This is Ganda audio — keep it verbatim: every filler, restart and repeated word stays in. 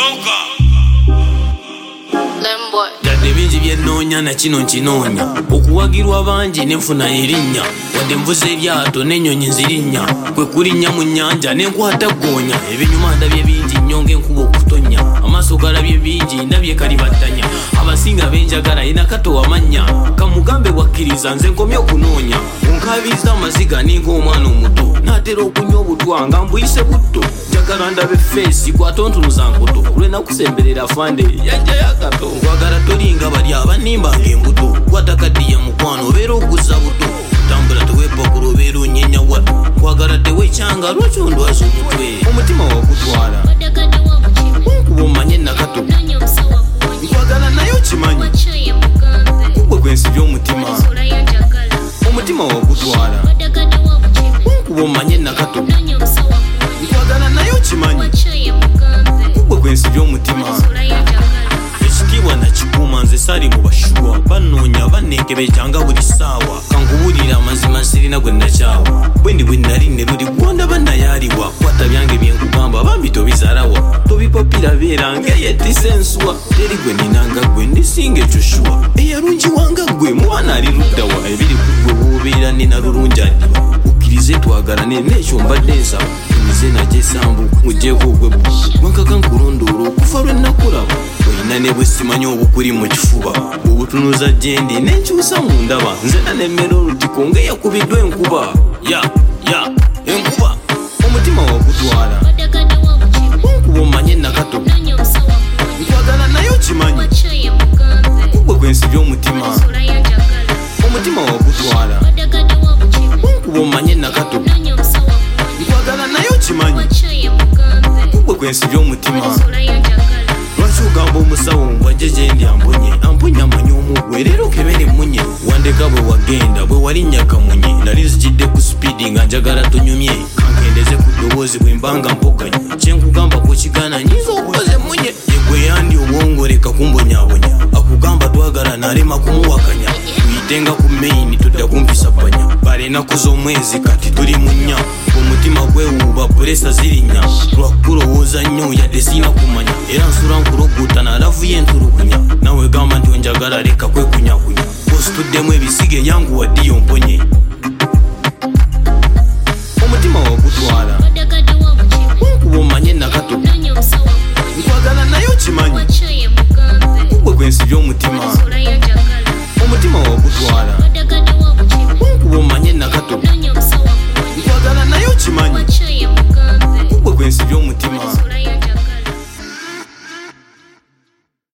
Dadde bingi byennoonya na kino nkinoonya okuwagirwa bangi nenfuna erinnya wadde nvuza eryato n'ennyonyi nzirinnya kwe kulinnya mu nnyanja n'enkwata ggoonya ebinyuma ndabye bingi nnyo ng'enkuba okutonya amaaso galabye bingi ndabye kalibattanya abasinga benjagala ina kato amannya kamugambe bwakkiriza nze nkomye okunoonya onkabiriza amaziga n'eng'omwana omuto naatera okunywa obutwa nga mbuyise butto njagala ndabe feesi kwatontunuza nkoto lwenakusemberera fande yajja yakato nkwagala tolinga bali abanimbanga embuto kwatakaddiya mukwano obeera oguzza buto tambula teweepakula obeera onyenya watto nkwagala teweekyanga lwaki ondwaza omutwe omutima wakutwala nkuba omanye nakato nkwagala naye okimanyi kugwe gwensibya omutima omutima wakutwala nkuba omanye nakato nkwagala naye okimanyi kugwe gwensibya omutima ekitiibwa nakikuuma nze sali mu bashuwa bannoonya bannenkebejanga buli ssaawa kankubulira amazima sirina gwe nakyawa bwendi bwe nali ne luli gwonda bannayaaliwa kwata byange byenkugamba bambi tobizalawa tobipapira beeranga yettisa ensuwa teri gwe ninanga gwe ndisinga ekyoshuwa eyalungi wanga gwe mwana ali luddawa ebiri ku gwe bw'obeera nina lulungi addiba ukkirize twagalane n'ekyo mbadde nsaba emize nagyesambu mugjeeko ogwe wankaka nkulondoolo okufa lwe nakulaba olina ne bwe simanyi obukuli mu kifuba obutunuza gyendi n'enkyusa mu ndaba nze nanemmera olutiko ng'eyakubiddwa enkuba ya ya enkuba omutima wakutwala nkuba omanye nakato nkwagala naye okimanyi kugwe gwensibya omutima omutima wakutwala nkuba omanye nakato nkwagala naye okimanyi kugwe gwensibya omutima lwaki ogamba omusawo mbwajje gyendi ambonye amponya amanyi omugwe leero kebere munye wandeka bwe wagenda bwe walinnya kamunye nali nzijidde ku sipiidi nga njagala tonyumye kankendeze ku ddoboozi bwe mbanga mpoganya kyenkugamba ku kigaana nyinza okukoze munye yegwe yandi obwongoleka kumbonyabonya akugamba twagala nalema kumuwakanya tuyitenga ku maini tudda kumpisa panya balenaku z'omwezi kati tuli mu nnya omutima gwewuuba pulesa zirinnya lwakulowooza nnyo yadde siina kumanya era nsula nkuloguuta nalavu y'entulugunya nawe gamba nti onjagala leka kwekunyakunya osituddemu ebisiga eyanguwaddiyo mponye